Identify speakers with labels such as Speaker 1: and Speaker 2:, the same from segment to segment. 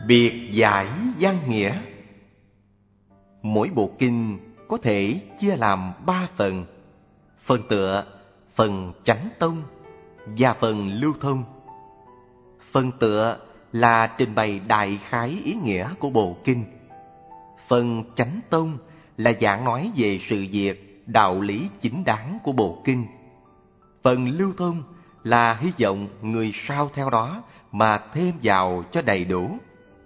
Speaker 1: Biệt giải văn nghĩa. Mỗi bộ kinh có thể chia làm 3 phần: phần tựa, phần chánh tông và phần lưu thông. Phần tựa là trình bày đại khái ý nghĩa của bộ kinh. Phần chánh tông là giảng nói về sự việc, đạo lý chính đáng của bộ kinh. Phần lưu thông là hy vọng người sau theo đó mà thêm vào cho đầy đủ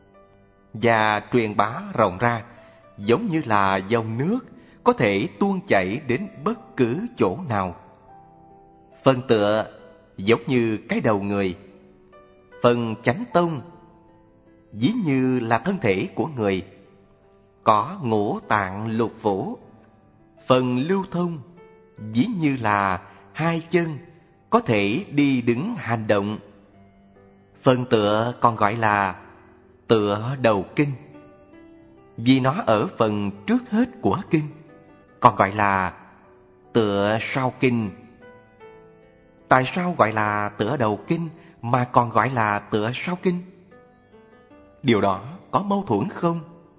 Speaker 1: và truyền bá rộng ra, giống như là dòng nước có thể tuôn chảy đến bất cứ chỗ nào. Phần tựa giống như cái đầu người. Phần chánh tông ví như là thân thể của người, có ngũ tạng lục phủ. Phần lưu thông ví như là 2 chân, có thể đi đứng hành động. Phần tựa còn gọi là tựa đầu kinh, vì nó ở phần trước hết của kinh, còn gọi là tựa sau kinh. Tại sao gọi là tựa đầu kinh mà còn gọi là tựa sau kinh? Điều đó có mâu thuẫn không?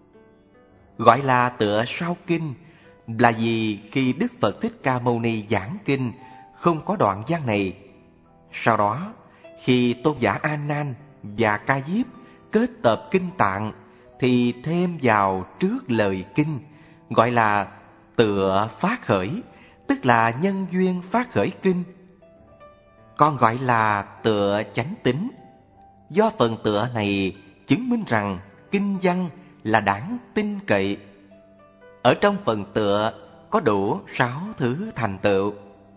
Speaker 1: Gọi là tựa sau kinh là vì khi Đức Phật Thích Ca Mâu Ni giảng kinh không có đoạn văn này. Sau đó, khi Tôn giả A Nan và Ca Diếp kết tập kinh tạng thì thêm vào trước lời kinh, gọi là tựa phát khởi, tức là nhân duyên phát khởi kinh. Còn gọi là tựa chánh tín, do phần tựa này chứng minh rằng kinh văn là đáng tin cậy. Ở trong phần tựa có đủ 6 thứ thành tựu.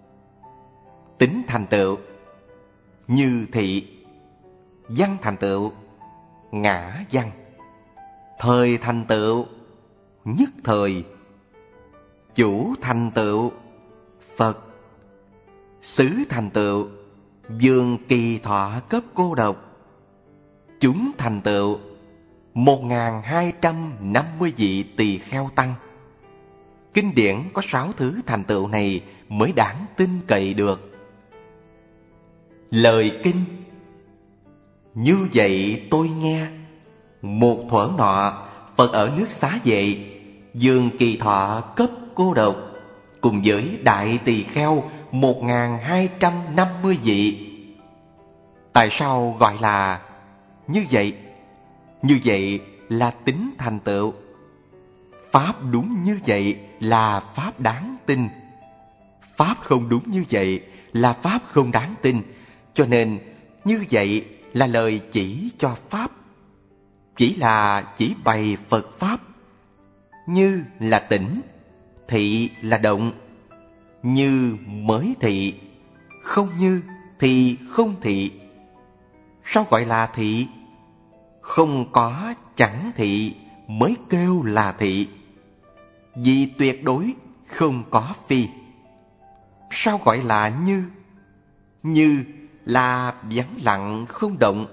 Speaker 1: Tính thành tựu, như thị. Văn thành tựu, ngã văn. Thời thành tựu, nhất thời. Chủ thành tựu, Phật. Xứ thành tựu, vườn kỳ thọ cấp cô độc. Chúng thành tựu, 1250 vị tỳ kheo tăng. Kinh điển có 6 thứ thành tựu này mới đáng tin cậy được. Lời kinh: Như vậy tôi nghe, một thuở nọ Phật ở nước Xá Vệ, vườn kỳ thọ cấp cô độc, cùng với đại tỳ kheo 1250 vị. Tại sao gọi là như vậy? Như vậy là tính thành tựu. Pháp đúng như vậy là pháp đáng tin. Pháp không đúng như vậy là pháp không đáng tin. Cho nên như vậy là lời chỉ cho pháp. Chỉ là chỉ bày Phật Pháp. Như là tỉnh, thị là động. Như mới thị, không như thì không thị. Sao gọi là thị? Không có chẳng thị mới kêu là thị. Vì tuyệt đối không có phi. Sao gọi là như? Như là vắng lặng không động.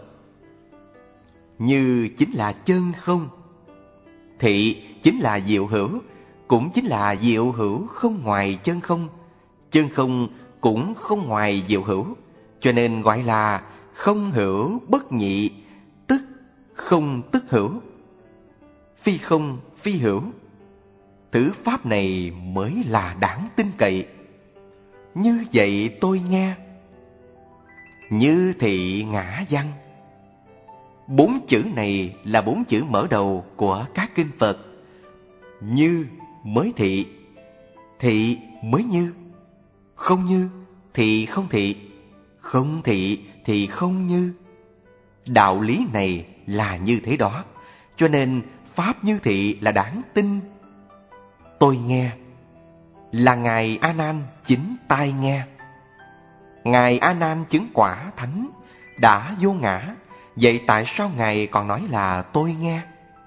Speaker 1: Như chính là chân không. Thị chính là diệu hữu, cũng chính là diệu hữu không ngoài chân không. Chân không cũng không ngoài diệu hữu, cho nên gọi là không hữu bất nhị, tức không tức hữu. Phi không phi hữu. Thứ pháp này mới là đáng tin cậy. Như vậy tôi nghe. Như thị ngã văn. 4 chữ này là 4 chữ mở đầu của các kinh Phật. Như mới thị, thị mới như. Không như thì không thị, không thị thì không như. Đạo lý này là như thế đó, cho nên pháp như thị là đáng tin. Tôi nghe là Ngài A Nan chính tai nghe. Ngài A Nan chứng quả thánh, đã vô ngã. Vậy tại sao Ngài còn nói là tôi nghe?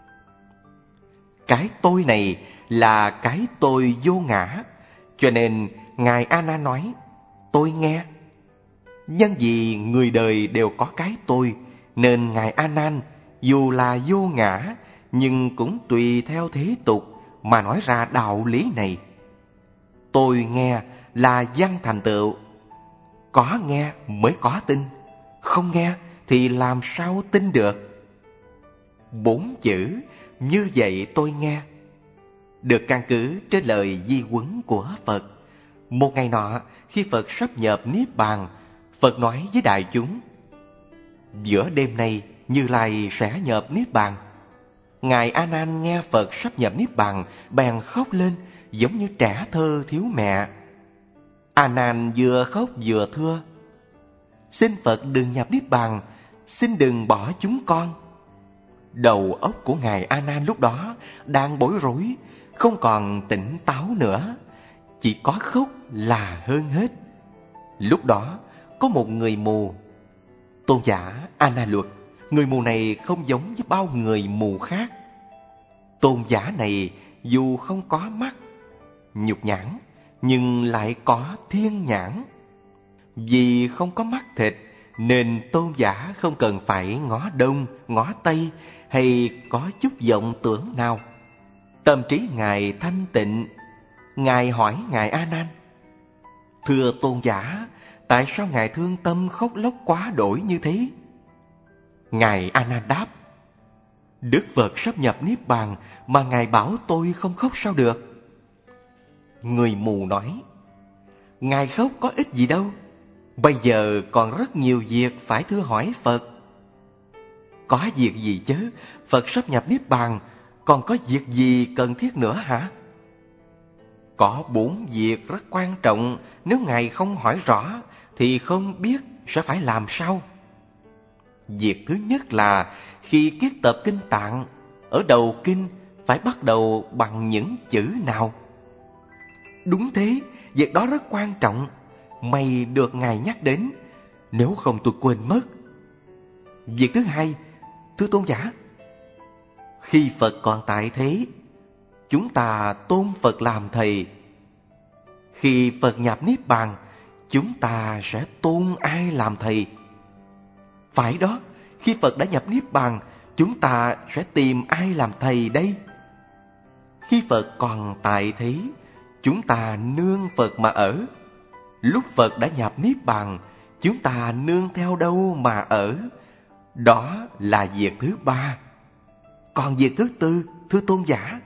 Speaker 1: Cái tôi này là cái tôi vô ngã, cho nên Ngài A Nan nói tôi nghe. Nhân vì người đời đều có cái tôi, nên Ngài A Nan dù là vô ngã nhưng cũng tùy theo thế tục mà nói ra đạo lý này. Tôi nghe là văn thành tựu. Có nghe mới có tin, không nghe thì làm sao tin được? 4 chữ "như vậy tôi nghe" được căn cứ trên lời di huấn của Phật. Một ngày nọ, khi Phật sắp nhập Niết Bàn, Phật nói với đại chúng: giữa đêm nay Như Lai sẽ nhập Niết Bàn. Ngài A Nan nghe Phật sắp nhập Niết Bàn, bèn khóc lên giống như trẻ thơ thiếu mẹ. A Nan vừa khóc vừa thưa: xin Phật đừng nhập Niết Bàn, xin đừng bỏ chúng con. Đầu óc của ngài A Nan lúc đó đang bối rối, không còn tỉnh táo nữa, chỉ có khóc là hơn hết. Lúc đó có một người mù. Tôn giả A Na Luật, người mù này không giống với bao người mù khác. Tôn giả này dù không có mắt, nhục nhãn, nhưng lại có thiên nhãn. Vì không có mắt thịt nên tôn giả không cần phải ngó đông, ngó tây hay có chút vọng tưởng nào. Tâm trí ngài thanh tịnh. Ngài hỏi ngài A Nan: thưa tôn giả, tại sao ngài thương tâm khóc lóc quá đổi như thế? Ngài A Nan đáp: Đức Phật sắp nhập Niết Bàn mà ngài bảo tôi không khóc sao được? Người mù nói: ngài khóc có ích gì đâu, bây giờ còn rất nhiều việc phải thưa hỏi Phật. Có việc gì chứ, Phật sắp nhập Niết Bàn, còn có việc gì cần thiết nữa hả? Có 4 việc rất quan trọng, nếu ngài không hỏi rõ thì không biết sẽ phải làm sao. Việc thứ nhất là khi kiết tập kinh Tạng, ở đầu kinh phải bắt đầu bằng những chữ nào? Đúng thế, việc đó rất quan trọng. May được ngài nhắc đến, nếu không tôi quên mất. Việc thứ hai, thưa tôn giả, khi Phật còn tại thế, chúng ta tôn Phật làm thầy. Khi Phật nhập Niết Bàn, chúng ta sẽ tôn ai làm thầy? Phải đó, khi Phật đã nhập Niết Bàn, chúng ta sẽ tìm ai làm thầy đây? Khi Phật còn tại thế, chúng ta nương Phật mà ở. Lúc Phật đã nhập Niết Bàn, chúng ta nương theo đâu mà ở? Đó là việc thứ ba. Còn việc thứ tư, thưa tôn giả,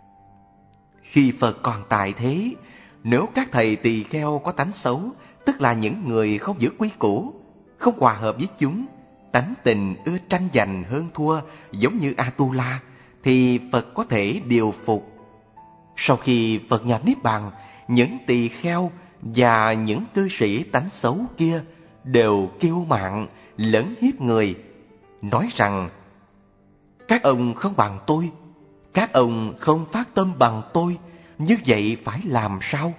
Speaker 1: khi Phật còn tại thế, nếu các thầy tỳ kheo có tánh xấu, tức là những người không giữ quy củ, không hòa hợp với chúng, tánh tình ưa tranh giành hơn thua giống như Atula, thì Phật có thể điều phục. Sau khi Phật nhập Niết Bàn, những tỳ kheo và những cư sĩ tánh xấu kia đều kiêu mạn, lấn hiếp người, nói rằng: các ông không bằng tôi, các ông không phát tâm bằng tôi, như vậy phải làm sao?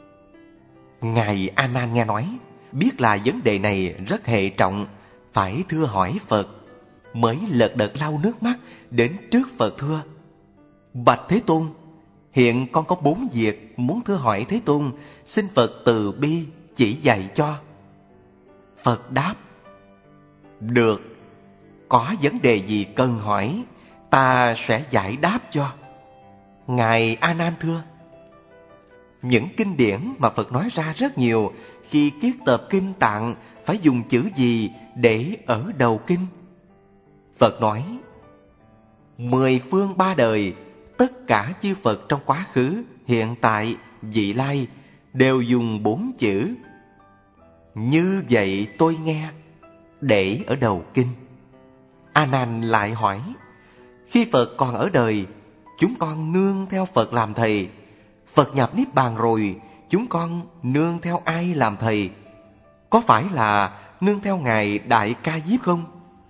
Speaker 1: Ngài A Nan nghe nói, biết là vấn đề này rất hệ trọng, phải thưa hỏi Phật, mới lật đật lau nước mắt đến trước Phật thưa: bạch Thế Tôn, hiện con có 4 việc muốn thưa hỏi Thế Tôn, xin Phật từ bi chỉ dạy cho. Phật đáp: được, có vấn đề gì cần hỏi, ta sẽ giải đáp cho. Ngài A Nan thưa: những kinh điển mà Phật nói ra rất nhiều, khi kiết tập kinh Tạng phải dùng chữ gì để ở đầu kinh? Phật nói: 10 phương 3 đời, tất cả chư Phật trong quá khứ, hiện tại, vị lai đều dùng 4 chữ "như vậy tôi nghe" để ở đầu kinh. A Nan lại hỏi: khi Phật còn ở đời, chúng con nương theo Phật làm thầy. Phật nhập Niết Bàn rồi, chúng con nương theo ai làm thầy? Có phải là nương theo Ngài Đại Ca Diếp không?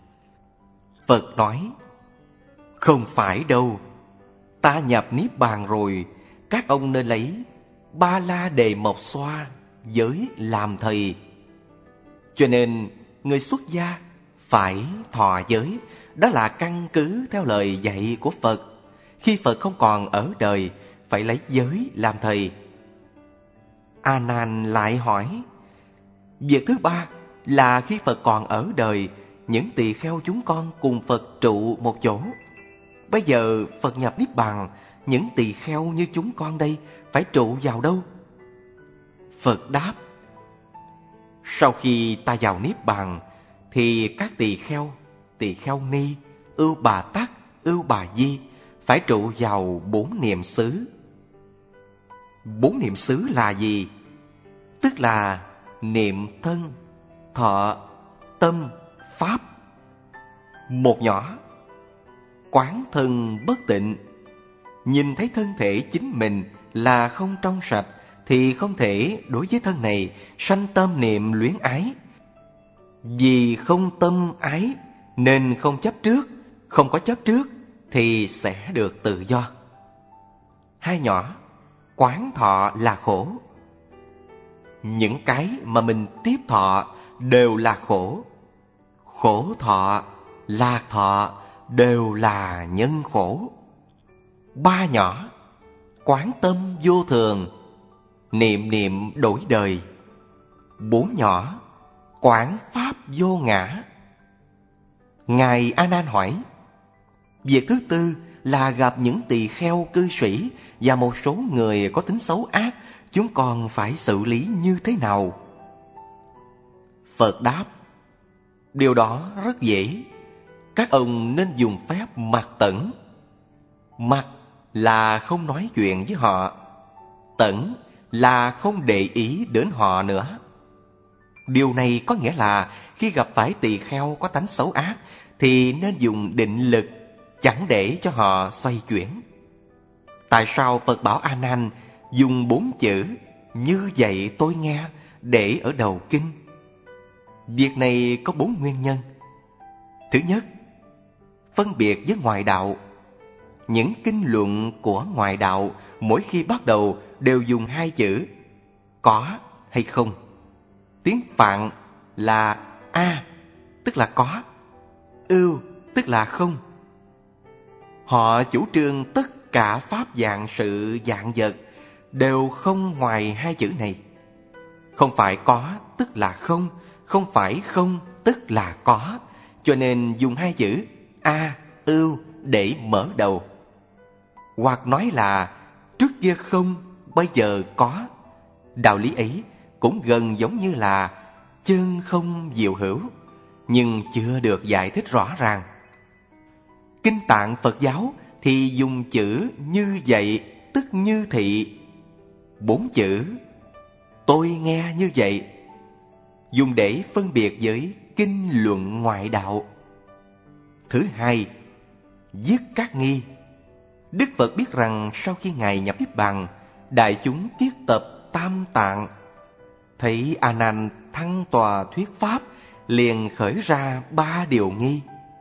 Speaker 1: Phật nói: không phải đâu. Ta nhập Niết Bàn rồi, các ông nên lấy Ba La Đề Mộc Xoa giới làm thầy. Cho nên người xuất gia phải thọ giới, đó là căn cứ theo lời dạy của Phật. Khi Phật không còn ở đời, phải lấy giới làm thầy. A Nan lại hỏi: việc thứ ba là khi Phật còn ở đời, những tỳ kheo chúng con cùng Phật trụ một chỗ. Bây giờ Phật nhập Niết Bàn, những tỳ kheo như chúng con đây phải trụ vào đâu? Phật đáp: sau khi ta vào Niết Bàn, thì các tỳ kheo ni, Ưu Bà Tắc, Ưu Bà Di phải trụ vào 4 niệm xứ. 4 niệm xứ là gì? Tức là niệm thân, thọ, tâm, pháp. Một nhỏ, quán thân bất tịnh. Nhìn thấy thân thể chính mình là không trong sạch thì không thể đối với thân này sanh tâm niệm luyến ái. Vì không tâm ái nên không chấp trước, không có chấp trước thì sẽ được tự do. 2 nhỏ, quán thọ là khổ. Những cái mà mình tiếp thọ đều là khổ. Khổ thọ, lạc thọ đều là nhân khổ. 3 nhỏ, quán tâm vô thường, niệm niệm đổi đời. 4 nhỏ, quán pháp vô ngã. Ngài A Nan hỏi: việc thứ tư là gặp những tỳ kheo cư sĩ và một số người có tính xấu ác, chúng còn phải xử lý như thế nào? Phật đáp: điều đó rất dễ. Các ông nên dùng phép mặc tẩn. Mặc là không nói chuyện với họ, tẩn là không để ý đến họ nữa. Điều này có nghĩa là khi gặp phải tỳ kheo có tánh xấu ác thì nên dùng định lực, chẳng để cho họ xoay chuyển. Tại sao Phật bảo A Nan dùng 4 chữ "như vậy tôi nghe" để ở đầu kinh? Việc này có 4 nguyên nhân. Thứ nhất, phân biệt với ngoại đạo. Những kinh luận của ngoại đạo mỗi khi bắt đầu đều dùng 2 chữ có hay không. Tiếng Phạn là a, tức là có, ưu, tức là không. Họ chủ trương tất cả pháp dạng sự dạng vật đều không ngoài 2 chữ này. Không phải có tức là không, không phải không tức là có, cho nên dùng 2 chữ a, ưu để mở đầu. Hoặc nói là trước kia không, bây giờ có. Đạo lý ấy cũng gần giống như là chân không diệu hữu, nhưng chưa được giải thích rõ ràng. Kinh Tạng Phật giáo thì dùng chữ như vậy, tức như thị. 4 chữ tôi nghe như vậy dùng để phân biệt với kinh luận ngoại đạo. Thứ hai, dứt các nghi. Đức Phật biết rằng sau khi Ngài nhập Niết Bàn, đại chúng tiết tập Tam Tạng. Thấy A Nan thăng tòa thuyết pháp, liền khởi ra 3 điều nghi.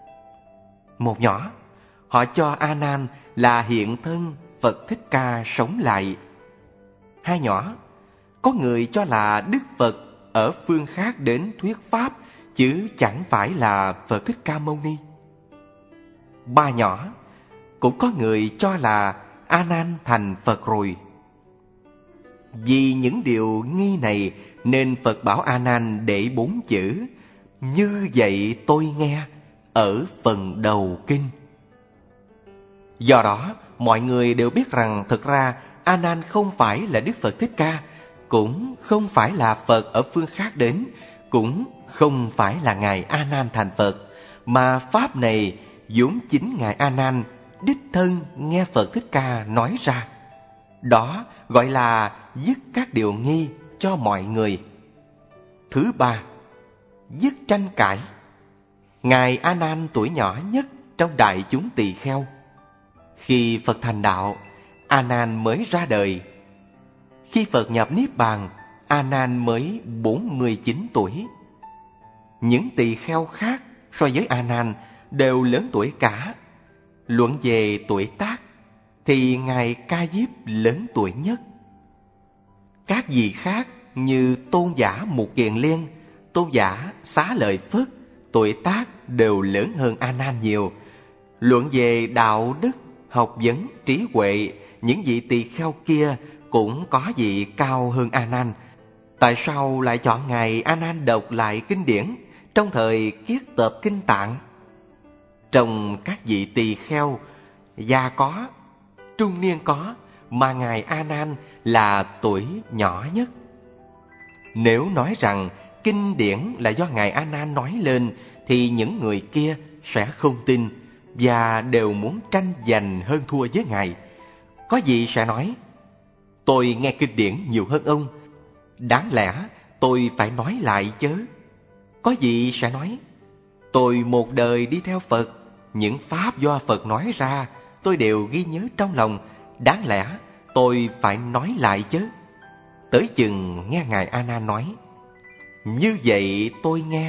Speaker 1: Một nhỏ, họ cho A Nan là hiện thân Phật Thích Ca sống lại. 2 nhỏ, có người cho là Đức Phật ở phương khác đến thuyết pháp, chứ chẳng phải là Phật Thích Ca Mâu Ni. 3 nhỏ, cũng có người cho là A Nan thành Phật rồi. Vì những điều nghi này nên Phật bảo A Nan để 4 chữ như vậy tôi nghe ở phần đầu kinh. Do đó, mọi người đều biết rằng thực ra A Nan không phải là Đức Phật Thích Ca, cũng không phải là Phật ở phương khác đến, cũng không phải là Ngài A Nan thành Phật, mà pháp này vốn chính Ngài A Nan đích thân nghe Phật Thích Ca nói ra. Đó gọi là dứt các điều nghi cho mọi người. Thứ ba, dứt tranh cãi. Ngài A Nan tuổi nhỏ nhất trong đại chúng tỳ kheo. Khi Phật thành đạo, A Nan mới ra đời. Khi Phật nhập Niết Bàn, A Nan mới 49 tuổi. Những tỳ kheo khác so với A Nan đều lớn tuổi cả. Luận về tuổi tác thì Ngài Ca Diếp lớn tuổi nhất. Các vị khác như Tôn giả Mục Kiền Liên, Tôn giả Xá Lợi Phất, tuổi tác đều lớn hơn A Nan nhiều. Luận về đạo đức, học vấn, trí huệ, những vị tỳ kheo kia cũng có vị cao hơn A Nan. Tại sao lại chọn Ngài A Nan đọc lại kinh điển trong thời kiết tập kinh Tạng? Trong các vị tỳ kheo, già có, trung niên có, mà Ngài A Nan là tuổi nhỏ nhất. Nếu nói rằng kinh điển là do Ngài A Nan nói lên thì những người kia sẽ không tin, và đều muốn tranh giành hơn thua với Ngài. Có vị sẽ nói, tôi nghe kinh điển nhiều hơn ông, đáng lẽ tôi phải nói lại chớ. Có vị sẽ nói, tôi một đời đi theo Phật, những pháp do Phật nói ra tôi đều ghi nhớ trong lòng, đáng lẽ tôi phải nói lại chớ. Tới chừng nghe Ngài A Nan nói, như vậy tôi nghe.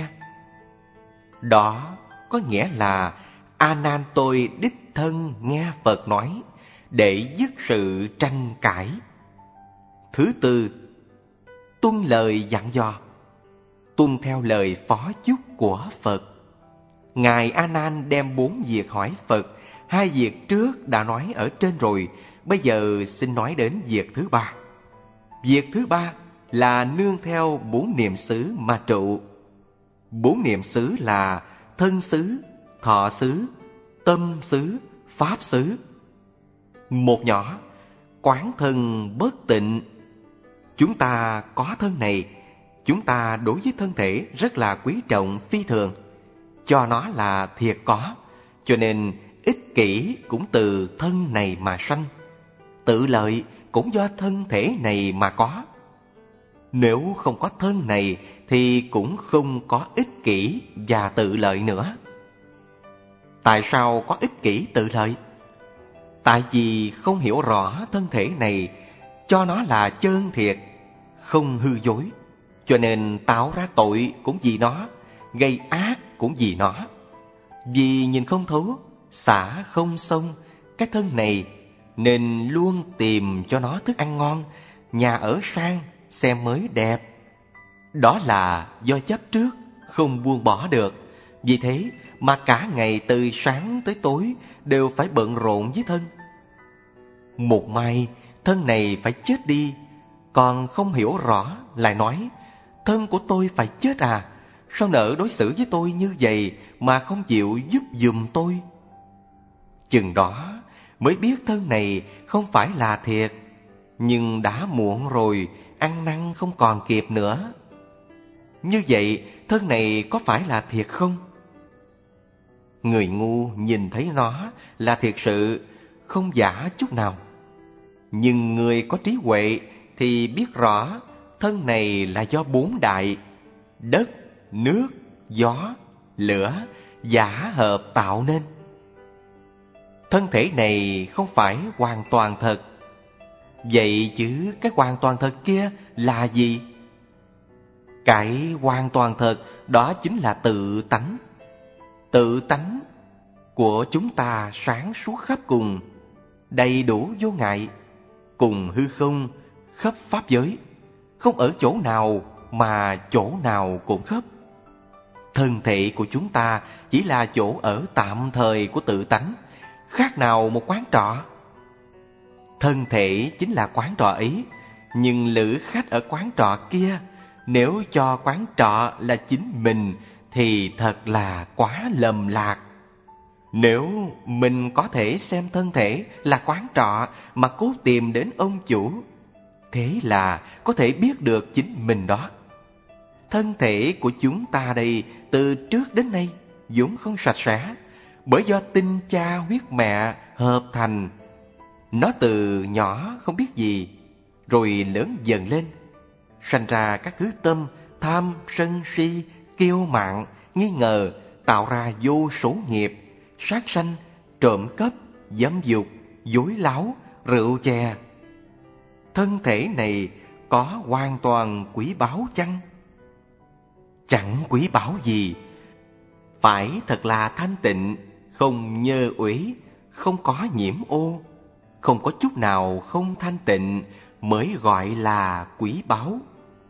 Speaker 1: Đó có nghĩa là A Nan tôi đích thân nghe Phật nói để dứt sự tranh cãi. Thứ tư, tuân lời dặn dò, tuân theo lời phó chúc của Phật. Ngài A Nan đem 4 việc hỏi Phật, 2 việc trước đã nói ở trên rồi, bây giờ xin nói đến việc thứ 3. Việc thứ 3 là nương theo 4 niệm xứ mà trụ. 4 niệm xứ là thân xứ, thọ xứ, tâm xứ, pháp xứ. Một nhỏ, quán thân bất tịnh. Chúng ta có thân này, chúng ta đối với thân thể rất là quý trọng phi thường, cho nó là thiệt có, cho nên ích kỷ cũng từ thân này mà sanh, tự lợi cũng do thân thể này mà có. Nếu không có thân này thì cũng không có ích kỷ và tự lợi nữa. Tại sao có ích kỷ tự lợi? Tại vì không hiểu rõ thân thể này, cho nó là chân thiệt, không hư dối, cho nên tạo ra tội cũng vì nó, gây ác cũng vì nó. Vì nhìn không thấu, xả không xong cái thân này, nên luôn tìm cho nó thức ăn ngon, nhà ở sang, xe mới đẹp. Đó là do chấp trước, không buông bỏ được. Vì thế mà cả ngày từ sáng tới tối đều phải bận rộn với thân. Một mai thân này phải chết đi, còn không hiểu rõ lại nói, thân của tôi phải chết à, sao nỡ đối xử với tôi như vậy mà không chịu giúp giùm tôi. Chừng đó mới biết thân này không phải là thiệt, nhưng đã muộn rồi, ăn năn không còn kịp nữa. Như vậy thân này có phải là thiệt không? Người ngu nhìn thấy nó là thiệt sự, không giả chút nào. Nhưng người có trí huệ thì biết rõ thân này là do 4 đại: đất, nước, gió, lửa giả hợp tạo nên. Thân thể này không phải hoàn toàn thật. Vậy chứ cái hoàn toàn thật kia là gì? Cái hoàn toàn thật đó chính là tự tánh. Tự tánh của chúng ta sáng suốt khắp cùng, đầy đủ vô ngại, cùng hư không, khắp pháp giới, không ở chỗ nào mà chỗ nào cũng khắp. Thân thể của chúng ta chỉ là chỗ ở tạm thời của tự tánh, khác nào một quán trọ. Thân thể chính là quán trọ ấy, nhưng lữ khách ở quán trọ kia, nếu cho quán trọ là chính mình thì thật là quá lầm lạc. Nếu mình có thể xem thân thể là quán trọ mà cố tìm đến ông chủ, thế là có thể biết được chính mình đó. Thân thể của chúng ta đây từ trước đến nay vốn không sạch sẽ, bởi do tinh cha huyết mẹ hợp thành. Nó từ nhỏ không biết gì, rồi lớn dần lên, sanh ra các thứ tâm, tham, sân, si, kiêu mạn, nghi ngờ, tạo ra vô số nghiệp, sát sanh, trộm cắp, dâm dục, dối láo, rượu chè. Thân thể này có hoàn toàn quý báu chăng? Chẳng quý báu gì. Phải thật là thanh tịnh, không nhơ uế, không có nhiễm ô, không có chút nào không thanh tịnh mới gọi là quý báu.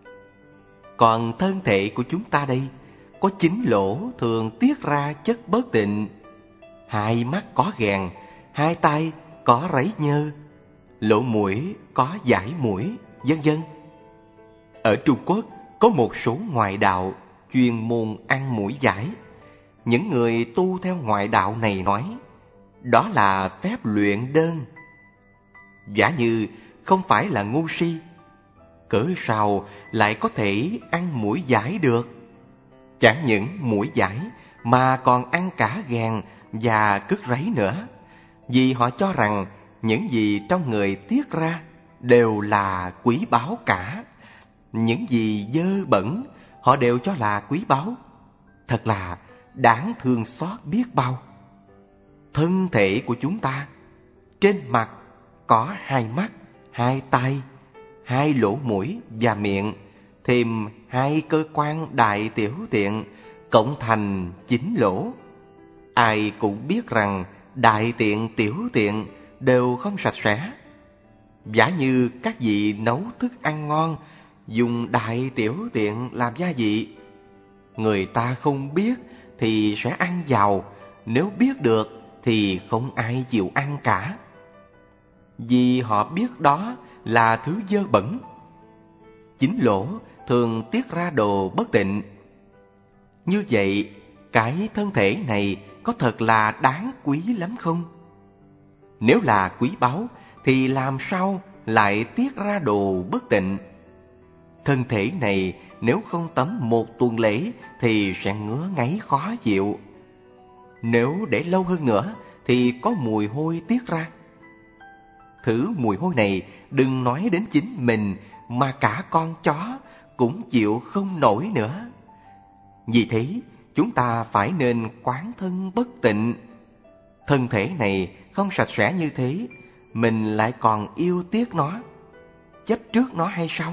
Speaker 1: Còn thân thể của chúng ta đây có 9 lỗ thường tiết ra chất bất tịnh, 2 mắt có ghèn, 2 tay có ráy nhơ, lỗ mũi có dải mũi, vân vân. Ở Trung Quốc có một số ngoại đạo chuyên môn ăn mũi dải. Những người tu theo ngoại đạo này nói đó là phép luyện đơn. Giả như không phải là ngu si, cớ sao lại có thể ăn mũi dải được? Chẳng những mũi dải mà còn ăn cả gàn và cứt ráy nữa, vì họ cho rằng những gì trong người tiết ra đều là quý báu cả. Những gì dơ bẩn họ đều cho là quý báu. Thật là đáng thương xót biết bao. Thân thể của chúng ta, trên mặt có 2 mắt, 2 tai, 2 lỗ mũi và miệng, thêm 2 cơ quan đại tiểu tiện, cộng thành 9 lỗ. Ai cũng biết rằng đại tiện tiểu tiện đều không sạch sẽ. Giả như các vị nấu thức ăn ngon, dùng đại tiểu tiện làm gia vị, người ta không biết thì sẽ ăn giàu, nếu biết được thì không ai chịu ăn cả. Vì họ biết đó là thứ dơ bẩn. 9 lỗ thường tiết ra đồ bất tịnh. Như vậy, cái thân thể này có thật là đáng quý lắm không? Nếu là quý báu thì làm sao lại tiết ra đồ bất tịnh? Thân thể này nếu không tắm 1 tuần lễ thì sẽ ngứa ngáy khó chịu. Nếu để lâu hơn nữa thì có mùi hôi tiết ra. Thử mùi hôi này đừng nói đến chính mình, mà cả con chó cũng chịu không nổi nữa. Vì thế chúng ta phải nên quán thân bất tịnh. Thân thể này không sạch sẽ như thế, mình lại còn yêu tiếc nó, chấp trước nó hay sao?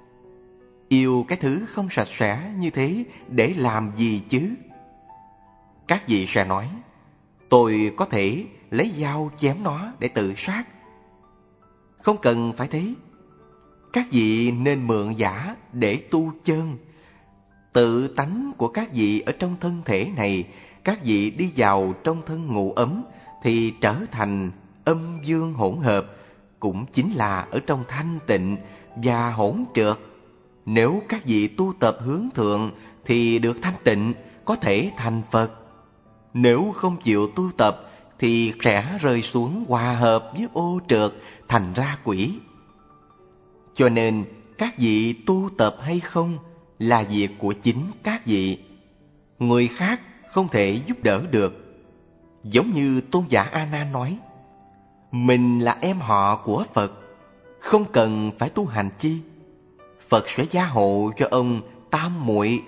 Speaker 1: Yêu cái thứ không sạch sẽ như thế để làm gì chứ? Các vị sẽ nói, tôi có thể lấy dao chém nó để tự sát. Không cần phải thế. Các vị nên mượn giả để tu chân. Tự tánh của các vị ở trong thân thể này, các vị đi vào trong thân ngủ ấm thì trở thành âm dương hỗn hợp, cũng chính là ở trong thanh tịnh và hỗn trượt. Nếu các vị tu tập hướng thượng thì được thanh tịnh, có thể thành Phật. Nếu không chịu tu tập thì sẽ rơi xuống hòa hợp với ô trượt, thành ra quỷ. Cho nên các vị tu tập hay không là việc của chính các vị. Người khác không thể giúp đỡ được. Giống như Tôn giả A Nan nói, mình là em họ của Phật, không cần phải tu hành chi. Phật sẽ gia hộ cho ông tam muội.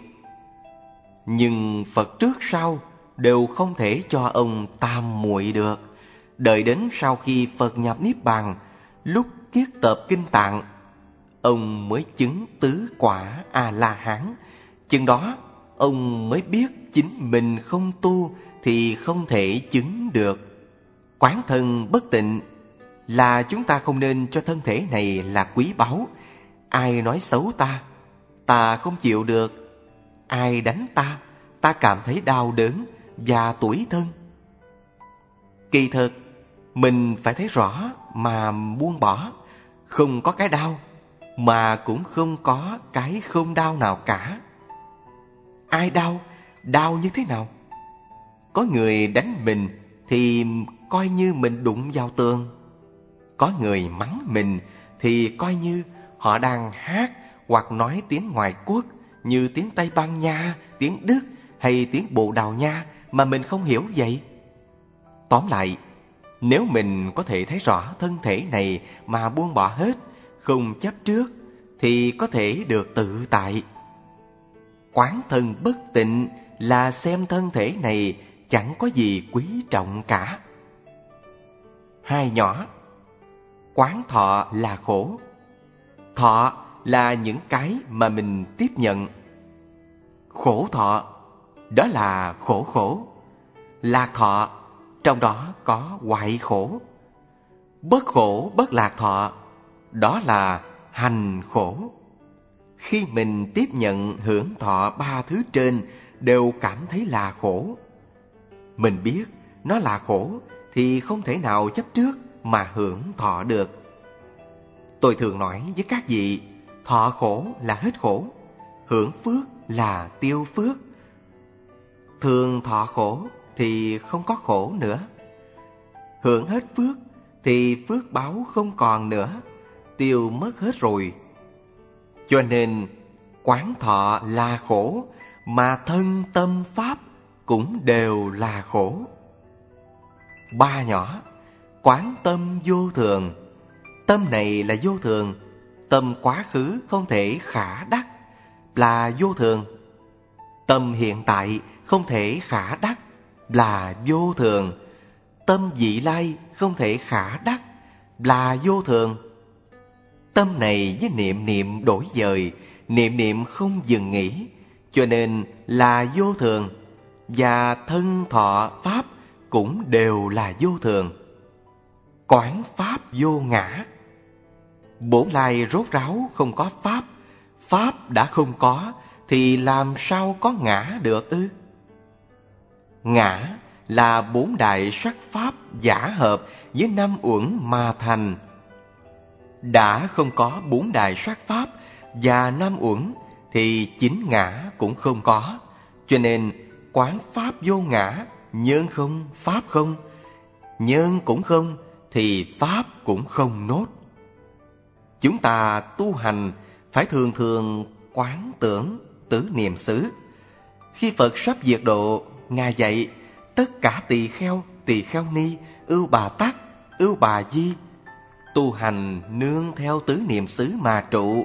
Speaker 1: Nhưng Phật trước sau đều không thể cho ông tam muội được. Đợi đến sau khi Phật nhập Niết Bàn, lúc kiết tập kinh tạng, ông mới chứng tứ quả A-la-hán. Chừng đó ông mới biết chính mình không tu thì không thể chứng được. Quán thân bất tịnh là chúng ta không nên cho thân thể này là quý báu. Ai nói xấu ta, ta không chịu được. Ai đánh ta, ta cảm thấy đau đớn và tủi thân. Kỳ thực, mình phải thấy rõ mà buông bỏ. Không có cái đau, mà cũng không có cái không đau nào cả. Ai đau, đau như thế nào? Có người đánh mình thì coi như mình đụng vào tường. Có người mắng mình thì coi như họ đang hát hoặc nói tiếng ngoại quốc, như tiếng Tây Ban Nha, tiếng Đức hay tiếng Bồ Đào Nha mà mình không hiểu vậy. Tóm lại, nếu mình có thể thấy rõ thân thể này mà buông bỏ hết, không chấp trước, thì có thể được tự tại. Quán thân bất tịnh là xem thân thể này chẳng có gì quý trọng cả. Hai nhỏ, quán thọ là khổ. Thọ là những cái mà mình tiếp nhận. Khổ thọ, đó là khổ khổ. Lạc thọ, trong đó có hoại khổ. Bất khổ bất lạc thọ, đó là hành khổ. Khi mình tiếp nhận hưởng thọ 3 thứ trên đều cảm thấy là khổ. Mình biết nó là khổ thì không thể nào chấp trước mà hưởng thọ được. Tôi thường nói với các vị, thọ khổ là hết khổ, hưởng phước là tiêu phước. Thường thọ khổ thì không có khổ nữa. Hưởng hết phước thì phước báo không còn nữa, tiêu mất hết rồi. Cho nên quán thọ là khổ, mà thân tâm pháp cũng đều là khổ. Ba nhỏ, quán tâm vô thường. Tâm này là vô thường. Tâm quá khứ không thể khả đắc là vô thường. Tâm hiện tại không thể khả đắc là vô thường. Tâm vị lai không thể khả đắc là vô thường. Tâm này với niệm niệm đổi dời, niệm niệm không dừng nghỉ, cho nên là vô thường. Và thân thọ pháp cũng đều là vô thường. Quán pháp vô ngã. Bổn lai rốt ráo không có pháp. Pháp đã không có thì làm sao có ngã được ư? Ngã là bốn đại sắc pháp giả hợp với năm uẩn mà thành. Đã không có bốn đại sắc pháp và năm uẩn thì chính ngã cũng không có. Cho nên quán pháp vô ngã, nhân không, pháp không. Nhân cũng không thì pháp cũng không nốt. Chúng ta tu hành phải thường thường quán tưởng tứ niệm xứ. Khi Phật sắp diệt độ, Ngài dạy tất cả tỳ kheo ni, ưu bà tắc, ưu bà di, tu hành nương theo tứ niệm xứ mà trụ.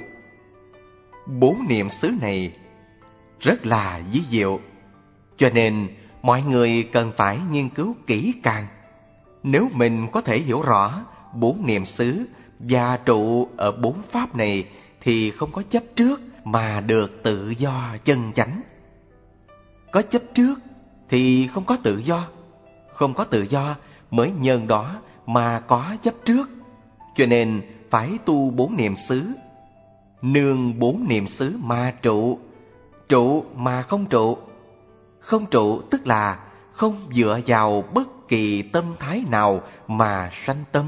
Speaker 1: Bốn niệm xứ này rất là vi diệu, cho nên mọi người cần phải nghiên cứu kỹ càng. Nếu mình có thể hiểu rõ bốn niệm xứ và trụ ở bốn pháp này thì không có chấp trước mà được tự do chân chánh. Có chấp trước thì không có tự do. Không có tự do mới nhân đó mà có chấp trước. Cho nên phải tu bốn niệm xứ. Nương bốn niệm xứ mà trụ. Trụ mà không trụ. Không trụ tức là không dựa vào bất kỳ tâm thái nào mà sanh tâm.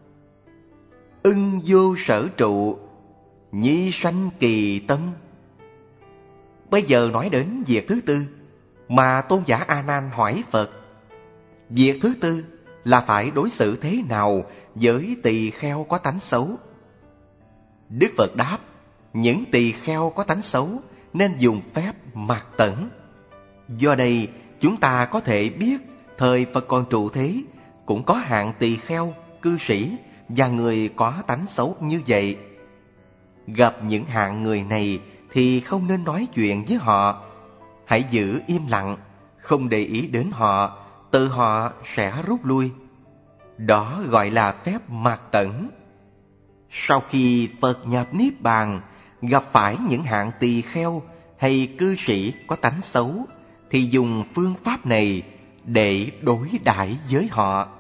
Speaker 1: Ưng vô sở trụ, nhi sanh kỳ tâm. Bây giờ nói đến việc thứ tư mà Tôn giả A Nan hỏi Phật. Việc thứ tư là phải đối xử thế nào với tỳ kheo có tánh xấu. Đức Phật đáp, những tỳ kheo có tánh xấu nên dùng phép mạt tẩn. Do đây chúng ta có thể biết thời Phật còn trụ thế cũng có hạng tỳ kheo, cư sĩ và người có tánh xấu như vậy. Gặp những hạng người này thì không nên nói chuyện với họ. Hãy giữ im lặng, không để ý đến họ, tự họ sẽ rút lui. Đó gọi là phép mạt tẩn. Sau khi Phật nhập Niết Bàn, gặp phải những hạng tỳ kheo hay cư sĩ có tánh xấu, thì dùng phương pháp này để đối đãi với họ.